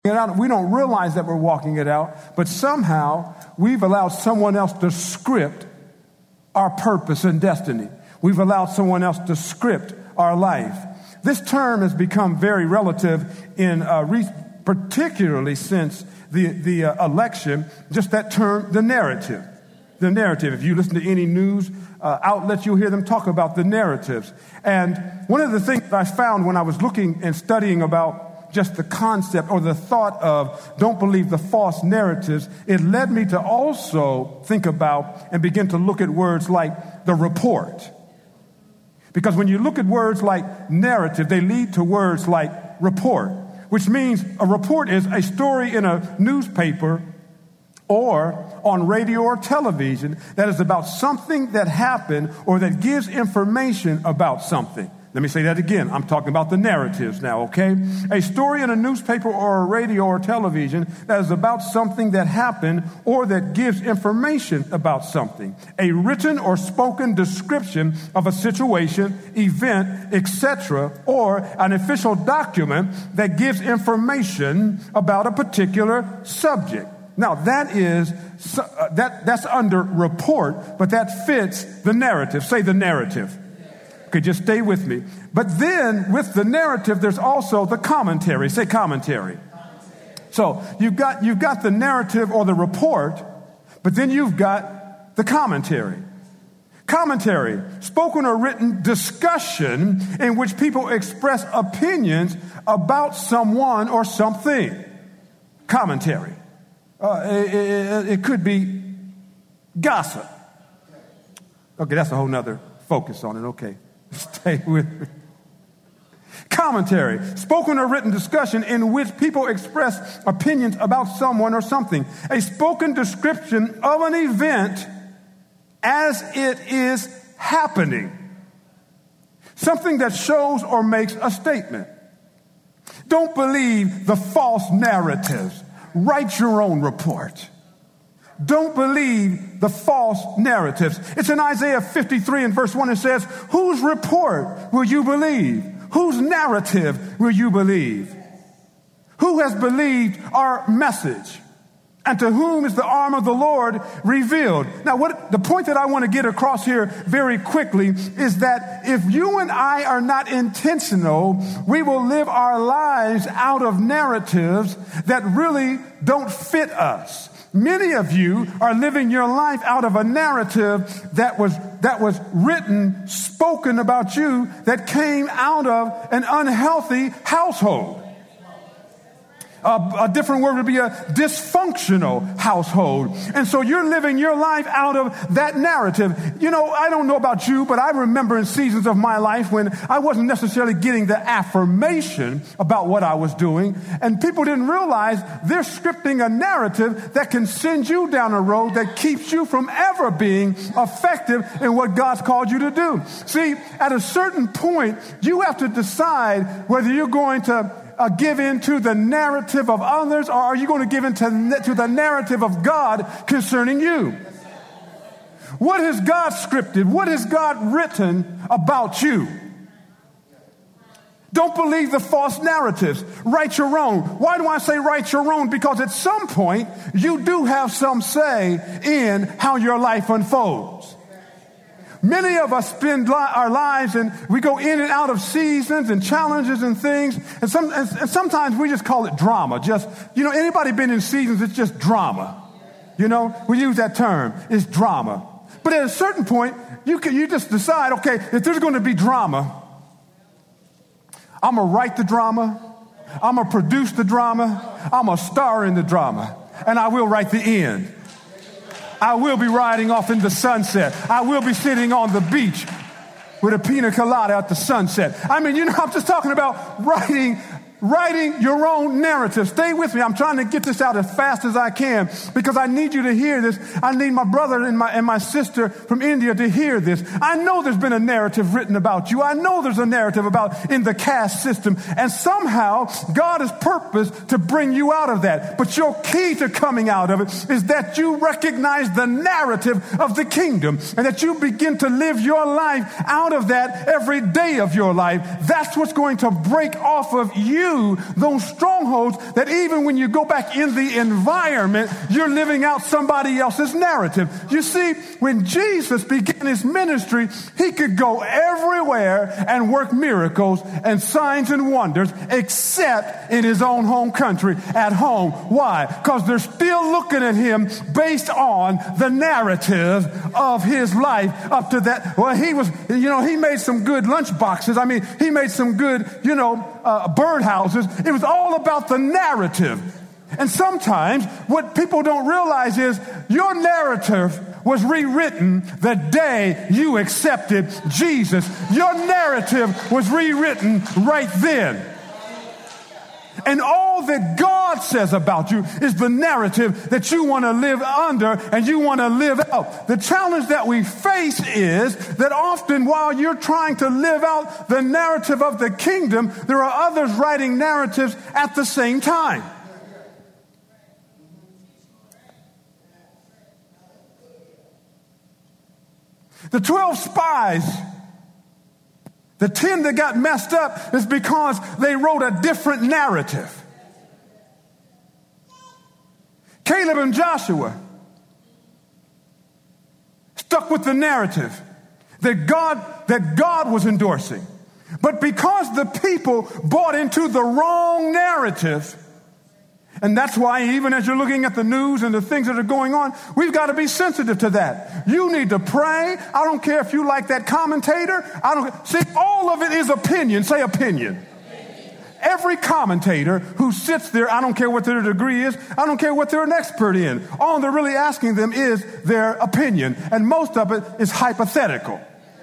it out. We don't realize that we're walking it out, but somehow we've allowed someone else to script our purpose and destiny. We've allowed someone else to script our life. This term has become very relative particularly since the election, just that term, the narrative. The narrative. If you listen to any news outlets, you'll hear them talk about the narratives. And one of the things that I found when I was looking and studying about just the concept or the thought of don't believe the false narratives, it led me to also think about and begin to look at words like the report. Because when you look at words like narrative, they lead to words like report, which means a report is a story in a newspaper or on radio or television that is about something that happened or that gives information about something. Let me say that again. I'm talking about the narratives now, okay? A story in a newspaper or a radio or television that is about something that happened or that gives information about something. A written or spoken description of a situation, event, etc., or an official document that gives information about a particular subject. Now, that's under report, but that fits the narrative. Say the narrative. Okay, just stay with me. But then with the narrative, there's also the commentary. Say commentary. So you've got the narrative or the report, but then you've got the commentary. Commentary, spoken or written discussion in which people express opinions about someone or something. Commentary. It could be gossip. Okay, that's a whole nother focus on it. Okay. Stay with me. Commentary, spoken or written discussion in which people express opinions about someone or something. A spoken description of an event as it is happening. Something that shows or makes a statement. Don't believe the false narratives. Write your own report. Don't believe the false narratives. It's in Isaiah 53 and verse 1. It says, whose report will you believe? Whose narrative will you believe? Who has believed our message? And to whom is the arm of the Lord revealed? Now, the point that I want to get across here very quickly is that if you and I are not intentional, we will live our lives out of narratives that really don't fit us. Many of you are living your life out of a narrative that was written, spoken about you, that came out of an unhealthy household. A different word would be a dysfunctional household. And so you're living your life out of that narrative. You know, I don't know about you, but I remember in seasons of my life when I wasn't necessarily getting the affirmation about what I was doing. And people didn't realize they're scripting a narrative that can send you down a road that keeps you from ever being effective in what God's called you to do. See, at a certain point, you have to decide whether you're going to give in to the narrative of others, or are you going to give in to the narrative of God concerning you? What has God scripted? What has God written about you? Don't believe the false narratives. Write your own. Why do I say write your own? Because at some point, you do have some say in how your life unfolds. Many of us spend our lives and we go in and out of seasons and challenges and things. And sometimes we just call it drama. Just, anybody been in seasons, it's just drama. We use that term. It's drama. But at a certain point, you just decide, okay, if there's going to be drama, I'm going to write the drama. I'm going to produce the drama. I'm going to star in the drama. And I will write the end. I will be riding off in the sunset. I will be sitting on the beach with a pina colada at the sunset. I'm just talking about writing your own narrative. Stay with me. I'm trying to get this out as fast as I can because I need you to hear this. I need my brother and my sister from India to hear this. I know there's been a narrative written about you. I know there's a narrative about in the caste system. And somehow God has purposed to bring you out of that. But your key to coming out of it is that you recognize the narrative of the kingdom and that you begin to live your life out of that every day of your life. That's what's going to break off of you you those strongholds that even when you go back in the environment, you're living out somebody else's narrative. You see, when Jesus began his ministry, he could go everywhere and work miracles and signs and wonders except in his own home country, at home. Why? Because they're still looking at him based on the narrative of his life up to that. Well, he made some good lunch boxes. I mean, he made some good, birdhouses. It was all about the narrative. And sometimes what people don't realize is your narrative was rewritten the day you accepted Jesus. Your narrative was rewritten right then. And all that God says about you is the narrative that you want to live under and you want to live out. The challenge that we face is that often while you're trying to live out the narrative of the kingdom, there are others writing narratives at the same time. The 12 spies, the 10 that got messed up is because they wrote a different narrative. Caleb and Joshua stuck with the narrative that God was endorsing. But because the people bought into the wrong narrative, and that's why even as you're looking at the news and the things that are going on, we've got to be sensitive to that. You need to pray. I don't care if you like that commentator. See, all of it is opinion. Say opinion. Every commentator who sits there, I don't care what their degree is. I don't care what they're an expert in. All they're really asking them is their opinion. And most of it is hypothetical.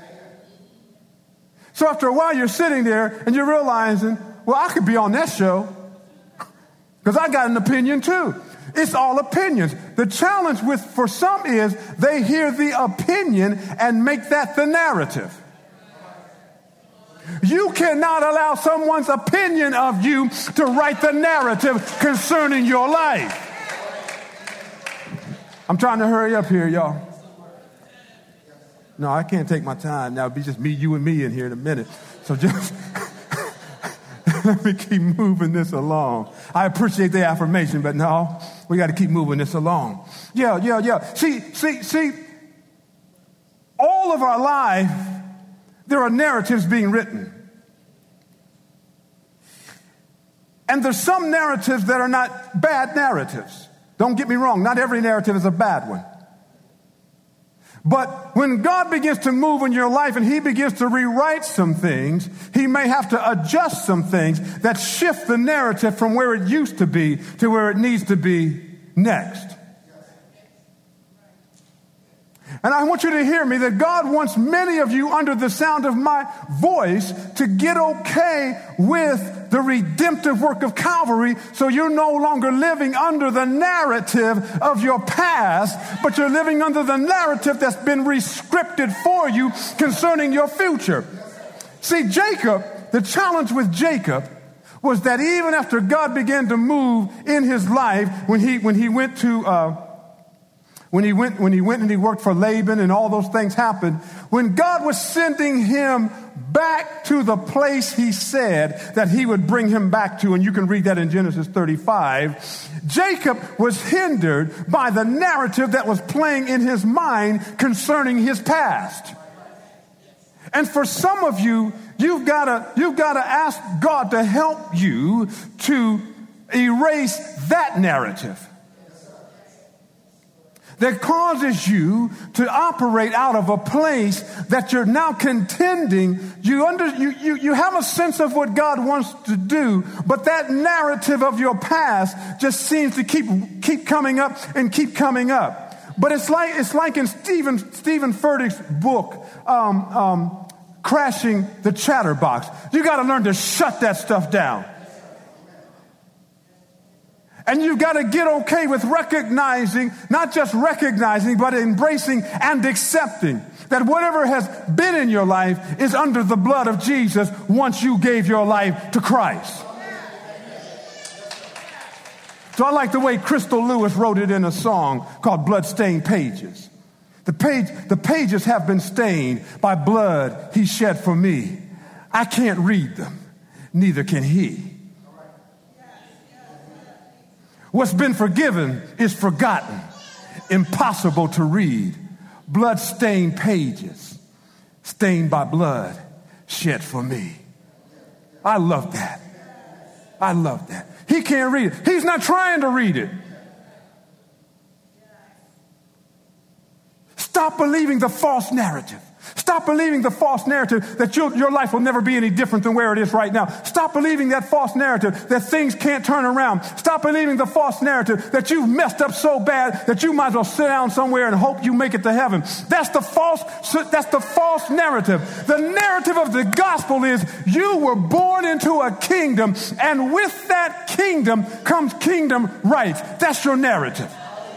So after a while, you're sitting there and you're realizing, well, I could be on that show. Because I got an opinion too. It's all opinions. The challenge for some is they hear the opinion and make that the narrative. You cannot allow someone's opinion of you to write the narrative concerning your life. I'm trying to hurry up here, y'all. No, I can't take my time. Now it'll be just me, you, and me in here in a minute. So just let me keep moving this along. I appreciate the affirmation, but no, we got to keep moving this along. Yeah. See, all of our life, there are narratives being written. And there's some narratives that are not bad narratives. Don't get me wrong, not every narrative is a bad one. But when God begins to move in your life and he begins to rewrite some things, he may have to adjust some things that shift the narrative from where it used to be to where it needs to be next. And I want you to hear me that God wants many of you under the sound of my voice to get okay with the redemptive work of Calvary, so you're no longer living under the narrative of your past, but you're living under the narrative that's been rescripted for you concerning your future. See, Jacob, the challenge with Jacob was that even after God began to move in his life, when he went and he worked for Laban and all those things happened, when God was sending him back to the place he said that he would bring him back to, and you can read that in Genesis 35, Jacob was hindered by the narrative that was playing in his mind concerning his past. And for some of you, you've got to ask God to help you to erase that narrative that causes you to operate out of a place that you're now contending. You have a sense of what God wants to do, but that narrative of your past just seems to keep coming up and keep coming up. But it's like in Stephen Furtick's book, Crashing the Chatterbox. You got to learn to shut that stuff down. And you've got to get okay with recognizing, not just recognizing, but embracing and accepting that whatever has been in your life is under the blood of Jesus once you gave your life to Christ. So I like the way Crystal Lewis wrote it in a song called Bloodstained Pages. The pages have been stained by blood he shed for me. I can't read them, neither can he. What's been forgiven is forgotten, impossible to read. Blood-stained pages, stained by blood, shed for me. I love that. I love that. He can't read it. He's not trying to read it. Stop believing the false narrative. Stop believing the false narrative that your life will never be any different than where it is right now. Stop believing that false narrative that things can't turn around. Stop believing the false narrative that you've messed up so bad that you might as well sit down somewhere and hope you make it to heaven. That's the false narrative. The narrative of the gospel is you were born into a kingdom, and with that kingdom comes kingdom rights. That's your narrative.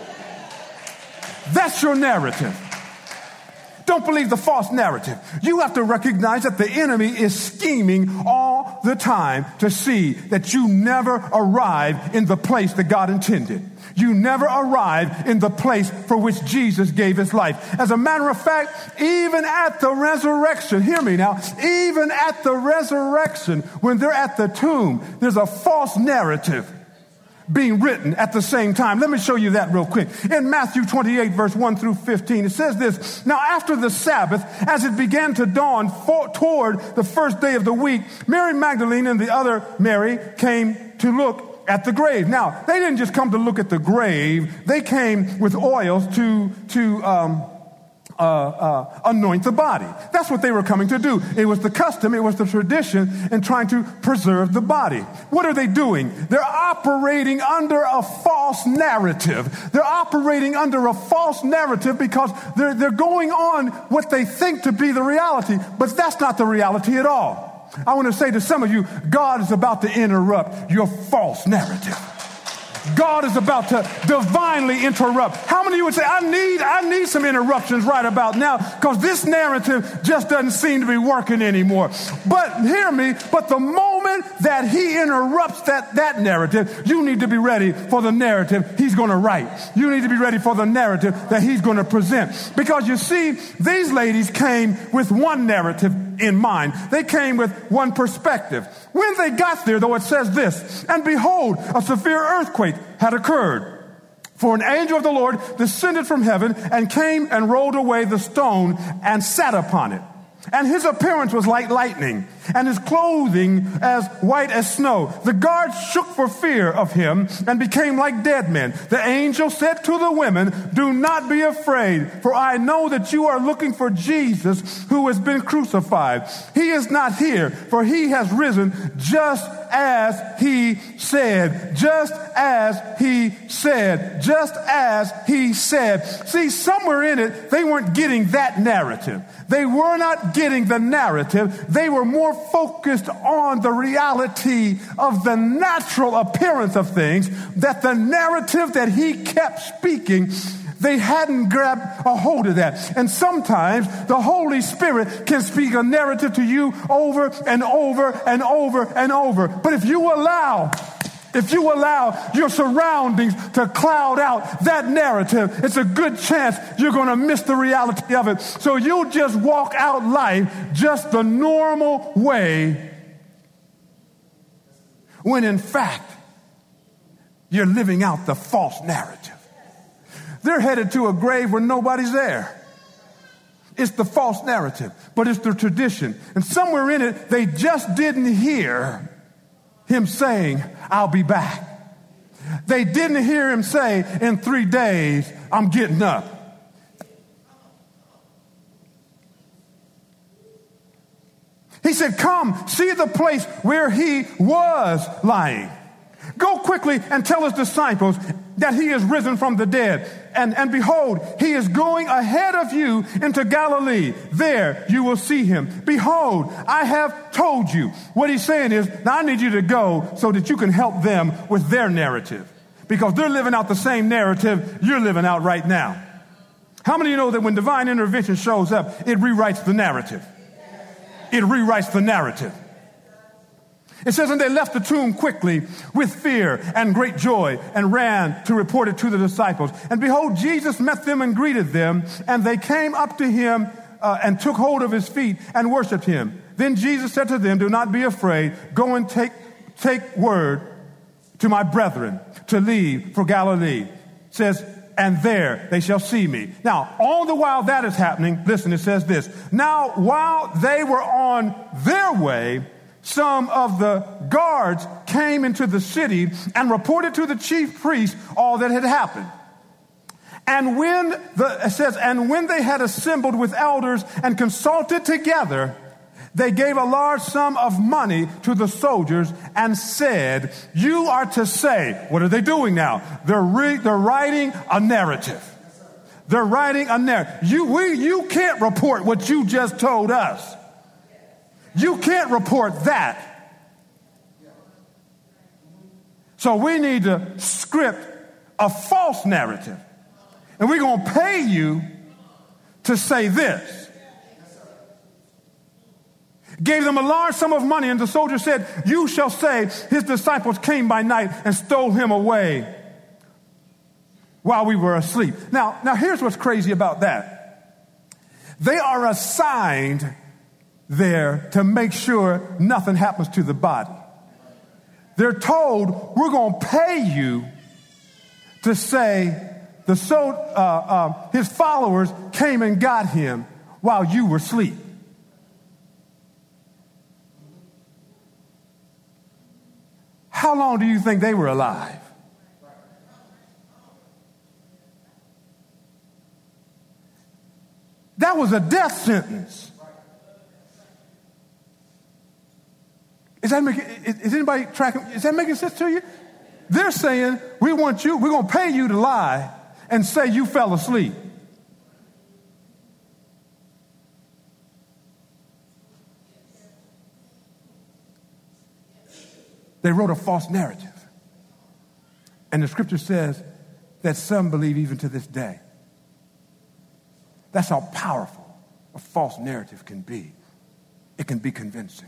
That's your narrative. Don't believe the false narrative. You have to recognize that the enemy is scheming all the time to see that you never arrive in the place that God intended. You never arrive in the place for which Jesus gave his life. As a matter of fact, even at the resurrection, hear me now, even at the resurrection, when they're at the tomb, there's a false narrative being written at the same time. Let me show you that real quick. In Matthew 28, verse 1 through 15, it says this: Now after the Sabbath, as it began to dawn toward the first day of the week, Mary Magdalene and the other Mary came to look at the grave. Now, they didn't just come to look at the grave. They came with oils to anoint the body. That's what they were coming to do. It was the custom, it was the tradition in trying to preserve the body. What are they doing? They're operating under a false narrative. They're operating under a false narrative because they're going on what they think to be the reality, but that's not the reality at all. I want to say to some of you, God is about to interrupt your false narrative. God is about to divinely interrupt. How many of you would say, I need some interruptions right about now because this narrative just doesn't seem to be working anymore. But hear me, but the moment that he interrupts that narrative, you need to be ready for the narrative he's going to write. You need to be ready for the narrative that he's going to present. Because you see, these ladies came with one narrative in mind. They came with one perspective. When they got there, though, it says this: And behold, a severe earthquake had occurred. For an angel of the Lord descended from heaven and came and rolled away the stone and sat upon it. And his appearance was like lightning, and his clothing as white as snow. The guards shook for fear of him and became like dead men. The angel said to the women, Do not be afraid, for I know that you are looking for Jesus who has been crucified. He is not here, for he has risen just as he said. Just as he said. Just as he said. See, somewhere in it, they weren't getting that narrative. They were not getting the narrative. They were more focused on the reality of the natural appearance of things, that the narrative that he kept speaking, they hadn't grabbed a hold of that. And sometimes the Holy Spirit can speak a narrative to you over and over and over and over. But if you allow your surroundings to cloud out that narrative, it's a good chance you're going to miss the reality of it. So you'll just walk out life just the normal way, when in fact, you're living out the false narrative. They're headed to a grave where nobody's there. It's the false narrative, but it's the tradition. And somewhere in it, they just didn't hear him saying, I'll be back. They didn't hear him say, in 3 days, I'm getting up. He said, come, see the place where he was lying. Go quickly and tell his disciples that he is risen from the dead. And behold, he is going ahead of you into Galilee. There you will see him. Behold, I have told you. What he's saying is, now I need you to go so that you can help them with their narrative. Because they're living out the same narrative you're living out right now. How many of you know that when divine intervention shows up, it rewrites the narrative? It rewrites the narrative. It says, and they left the tomb quickly with fear and great joy and ran to report it to the disciples. And behold, Jesus met them and greeted them. And they came up to him and took hold of his feet and worshiped him. Then Jesus said to them, do not be afraid. Go and take word to my brethren to leave for Galilee. It says, and there they shall see me. Now, all the while that is happening, listen, it says this. Now, while they were on their way, some of the guards came into the city and reported to the chief priest all that had happened. And and when they had assembled with elders and consulted together, they gave a large sum of money to the soldiers and said, you are to say, what are they doing now? They're writing a narrative. They're writing a narrative. You can't report what you just told us. You can't report that. So we need to script a false narrative. And we're going to pay you to say this. Gave them a large sum of money, and the soldier said, you shall say, his disciples came by night and stole him away while we were asleep. Now here's what's crazy about that. They are assigned there to make sure nothing happens to the body. They're told, we're going to pay you to say his followers came and got him while you were asleep. How long do you think they were alive? That was a death sentence. Is anybody tracking? Is that making sense to you? They're saying, we're going to pay you to lie and say you fell asleep. They wrote a false narrative. And the scripture says that some believe even to this day. That's how powerful a false narrative can be. It can be convincing.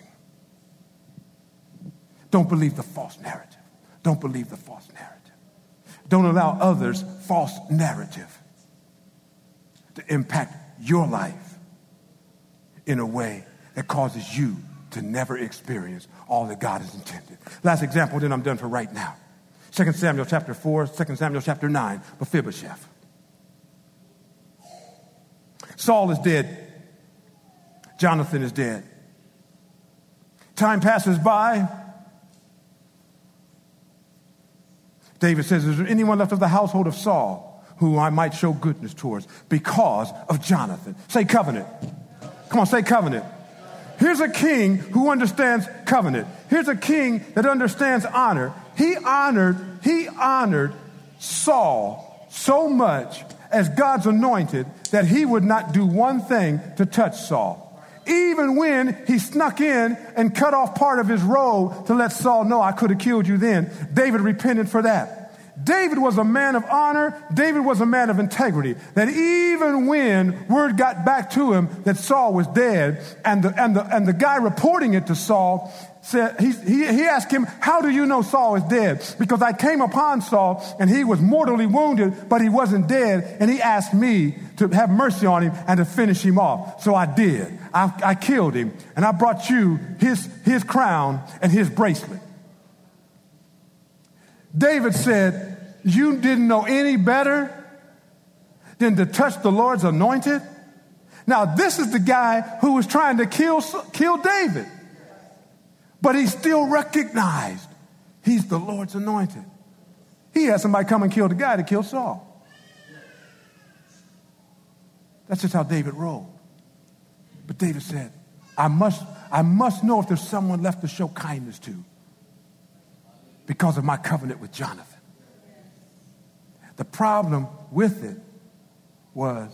Don't believe the false narrative. Don't believe the false narrative. Don't allow others' false narrative to impact your life in a way that causes you to never experience all that God has intended. Last example, then I'm done for right now. 2 Samuel chapter 4, 2 Samuel chapter 9, Mephibosheth. Saul is dead. Jonathan is dead. Time passes by. David says, is there anyone left of the household of Saul who I might show goodness towards because of Jonathan? Say covenant. Come on, say covenant. Here's a king who understands covenant. Here's a king that understands honor. He honored Saul so much as God's anointed that he would not do one thing to touch Saul. Even when he snuck in and cut off part of his robe to let Saul know, I could have killed you then, David repented for that. David was a man of honor. David was a man of integrity. That even when word got back to him that Saul was dead, and the guy reporting it to Saul said, he asked him, how do you know Saul is dead? Because I came upon Saul and he was mortally wounded, but he wasn't dead. And he asked me to have mercy on him and to finish him off. So I did. I killed him, and I brought you his crown and his bracelet. David said, you didn't know any better than to touch the Lord's anointed? Now, this is the guy who was trying to kill David. But he still recognized he's the Lord's anointed. He had somebody come and kill the guy to kill Saul. That's just how David rolled. But David said, I must know if there's someone left to show kindness to because of my covenant with Jonathan. The problem with it was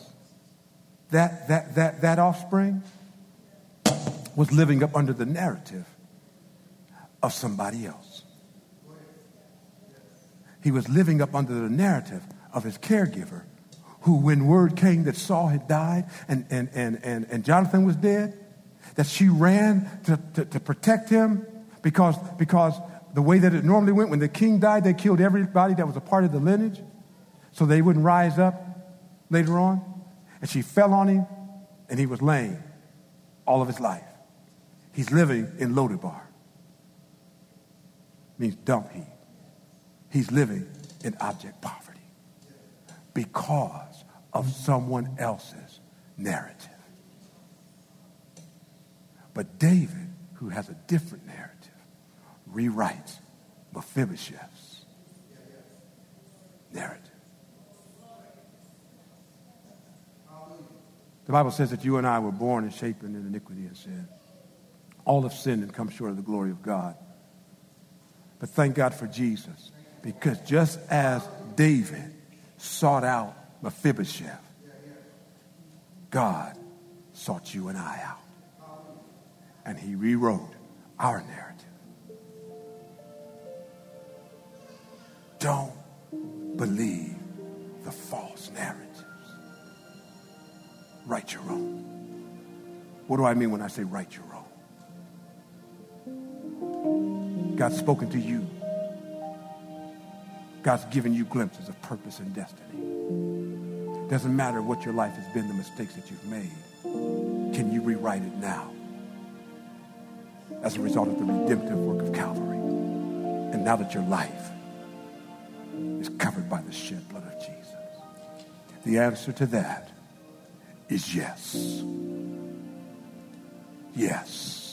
that offspring was living up under the narrative of somebody else. He was living up under the narrative of his caregiver, who, when word came that Saul had died and Jonathan was dead, that she ran to protect him because the way that it normally went, when the king died, they killed everybody that was a part of the lineage so they wouldn't rise up later on. And she fell on him, and he was lame all of his life. He's living in Lodebar. Means dump heap. He's living in abject poverty because of someone else's narrative. But David, who has a different narrative, rewrites Mephibosheth's narrative. The Bible says that you and I were born and shaped in iniquity and sin. All have sinned and come short of the glory of God. But thank God for Jesus, because just as David sought out Mephibosheth, God sought you and I out. And he rewrote our narrative. Don't believe the false narratives. Write your own. What do I mean when I say write your own? God's spoken to you. God's given you glimpses of purpose and destiny. Doesn't matter what your life has been, the mistakes that you've made. Can you rewrite it now as a result of the redemptive work of Calvary? And now that your life is covered by the shed blood of Jesus. The answer to that is yes. Yes.